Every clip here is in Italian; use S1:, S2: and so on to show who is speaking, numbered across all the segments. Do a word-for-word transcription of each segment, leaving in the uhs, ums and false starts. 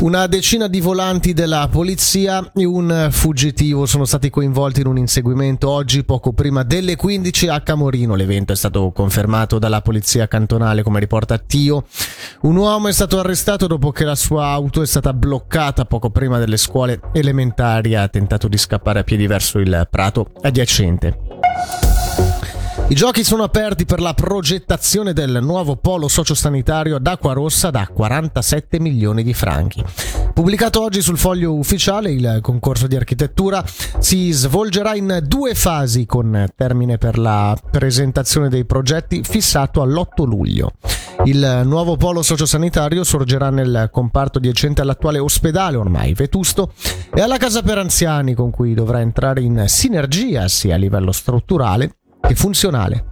S1: Una decina di volanti della polizia e un fuggitivo sono stati coinvolti in un inseguimento oggi poco prima delle quindici a Camorino. L'evento è stato confermato dalla polizia cantonale, come riporta Tio. Un uomo è stato arrestato dopo che la sua auto è stata bloccata poco prima delle scuole elementari. Ha tentato di scappare a piedi verso il prato adiacente. I giochi sono aperti per la progettazione del nuovo polo sociosanitario ad Acquarossa da quarantasette milioni di franchi. Pubblicato oggi sul foglio ufficiale, il concorso di architettura si svolgerà in due fasi con termine per la presentazione dei progetti fissato all'otto luglio. Il nuovo polo sociosanitario sorgerà nel comparto adiacente all'attuale ospedale, ormai vetusto, e alla casa per anziani, con cui dovrà entrare in sinergia sia a livello strutturale che funzionale.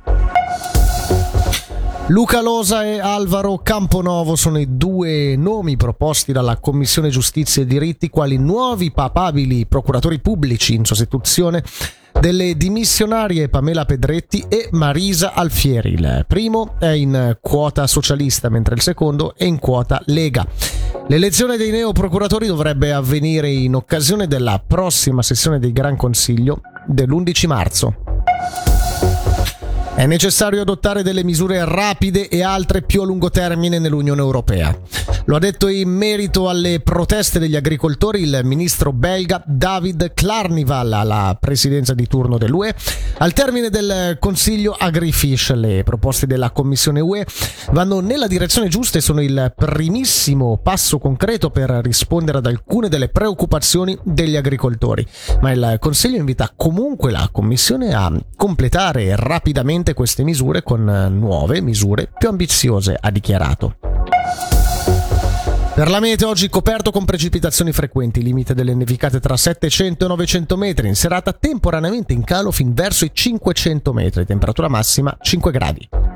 S1: Luca Losa e Alvaro Camponovo sono i due nomi proposti dalla Commissione Giustizia e Diritti quali nuovi papabili procuratori pubblici in sostituzione delle dimissionarie Pamela Pedretti e Marisa Alfieri. Il primo è in quota socialista, mentre il secondo è in quota Lega. L'elezione dei neoprocuratori dovrebbe avvenire in occasione della prossima sessione del Gran Consiglio dell'undici marzo. È necessario adottare delle misure rapide e altre più a lungo termine nell'Unione Europea. Lo ha detto in merito alle proteste degli agricoltori il ministro belga David Clarnival alla presidenza di turno dell'U E. Al termine del Consiglio Agrifish, le proposte della Commissione U E vanno nella direzione giusta e sono il primissimo passo concreto per rispondere ad alcune delle preoccupazioni degli agricoltori. Ma il Consiglio invita comunque la Commissione a completare rapidamente queste misure con nuove misure più ambiziose, ha dichiarato. Per la mete oggi coperto con precipitazioni frequenti, limite delle nevicate tra settecento e novecento metri, in serata temporaneamente in calo fin verso i cinquecento metri, temperatura massima cinque gradi.